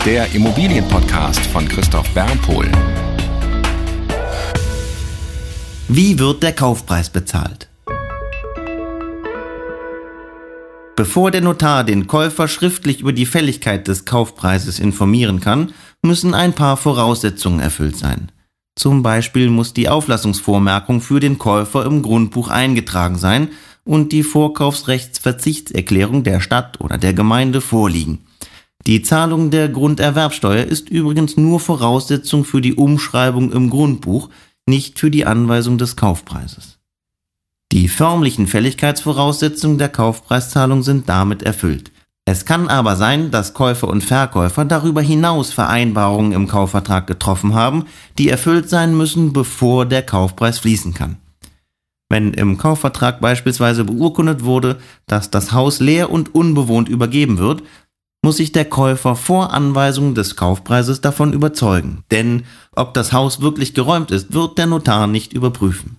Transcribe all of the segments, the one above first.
der Immobilienpodcast von Christoph Bernpohl. Wie wird der Kaufpreis bezahlt? Bevor der Notar den Käufer schriftlich über die Fälligkeit des Kaufpreises informieren kann, müssen ein paar Voraussetzungen erfüllt sein. Zum Beispiel muss die Auflassungsvormerkung für den Käufer im Grundbuch eingetragen sein und die Vorkaufsrechtsverzichtserklärung der Stadt oder der Gemeinde vorliegen. Die Zahlung der Grunderwerbsteuer ist übrigens nur Voraussetzung für die Umschreibung im Grundbuch, nicht für die Anweisung des Kaufpreises. Die förmlichen Fälligkeitsvoraussetzungen der Kaufpreiszahlung sind damit erfüllt. Es kann aber sein, dass Käufer und Verkäufer darüber hinaus Vereinbarungen im Kaufvertrag getroffen haben, die erfüllt sein müssen, bevor der Kaufpreis fließen kann. Wenn im Kaufvertrag beispielsweise beurkundet wurde, dass das Haus leer und unbewohnt übergeben wird, muss sich der Käufer vor Anweisung des Kaufpreises davon überzeugen. Denn ob das Haus wirklich geräumt ist, wird der Notar nicht überprüfen.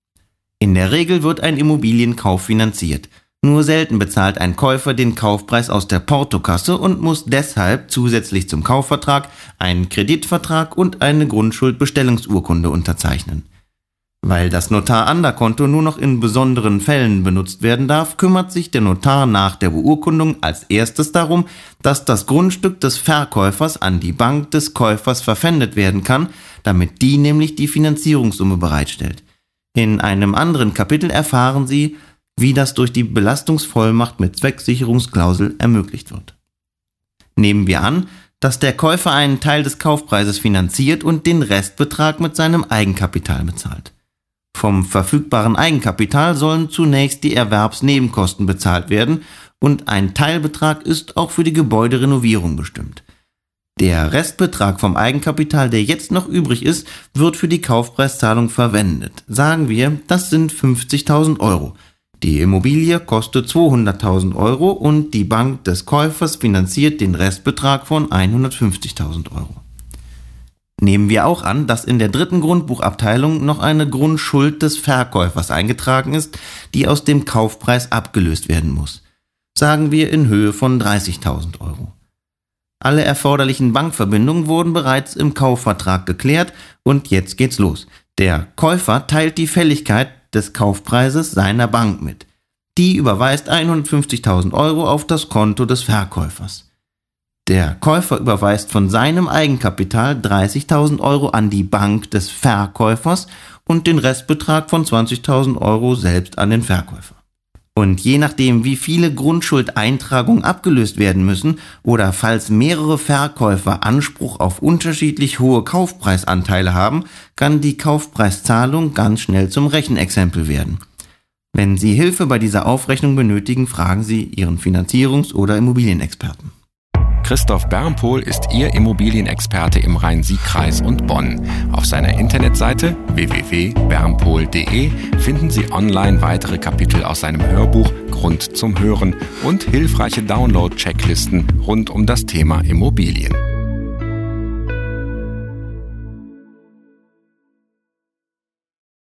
In der Regel wird ein Immobilienkauf finanziert. Nur selten bezahlt ein Käufer den Kaufpreis aus der Portokasse und muss deshalb zusätzlich zum Kaufvertrag einen Kreditvertrag und eine Grundschuldbestellungsurkunde unterzeichnen. Weil das Notar-Ander-Konto nur noch in besonderen Fällen benutzt werden darf, kümmert sich der Notar nach der Beurkundung als erstes darum, dass das Grundstück des Verkäufers an die Bank des Käufers verpfändet werden kann, damit die nämlich die Finanzierungssumme bereitstellt. In einem anderen Kapitel erfahren Sie, wie das durch die Belastungsvollmacht mit Zwecksicherungsklausel ermöglicht wird. Nehmen wir an, dass der Käufer einen Teil des Kaufpreises finanziert und den Restbetrag mit seinem Eigenkapital bezahlt. Vom verfügbaren Eigenkapital sollen zunächst die Erwerbsnebenkosten bezahlt werden und ein Teilbetrag ist auch für die Gebäuderenovierung bestimmt. Der Restbetrag vom Eigenkapital, der jetzt noch übrig ist, wird für die Kaufpreiszahlung verwendet. Sagen wir, das sind 50.000 Euro. Die Immobilie kostet 200.000 Euro und die Bank des Käufers finanziert den Restbetrag von 150.000 Euro. Nehmen wir auch an, dass in der dritten Grundbuchabteilung noch eine Grundschuld des Verkäufers eingetragen ist, die aus dem Kaufpreis abgelöst werden muss. Sagen wir in Höhe von 30.000 Euro. Alle erforderlichen Bankverbindungen wurden bereits im Kaufvertrag geklärt und jetzt geht's los. Der Käufer teilt die Fälligkeit des Kaufpreises seiner Bank mit. Die überweist 150.000 Euro auf das Konto des Verkäufers. Der Käufer überweist von seinem Eigenkapital 30.000 Euro an die Bank des Verkäufers und den Restbetrag von 20.000 Euro selbst an den Verkäufer. Und je nachdem, wie viele Grundschuldeintragungen abgelöst werden müssen oder falls mehrere Verkäufer Anspruch auf unterschiedlich hohe Kaufpreisanteile haben, kann die Kaufpreiszahlung ganz schnell zum Rechenexempel werden. Wenn Sie Hilfe bei dieser Aufrechnung benötigen, fragen Sie Ihren Finanzierungs- oder Immobilienexperten. Christoph Bernpohl ist Ihr Immobilienexperte im Rhein-Sieg-Kreis und Bonn. Auf seiner Internetseite www.bernpohl.de finden Sie online weitere Kapitel aus seinem Hörbuch Grund zum Hören und hilfreiche Download-Checklisten rund um das Thema Immobilien.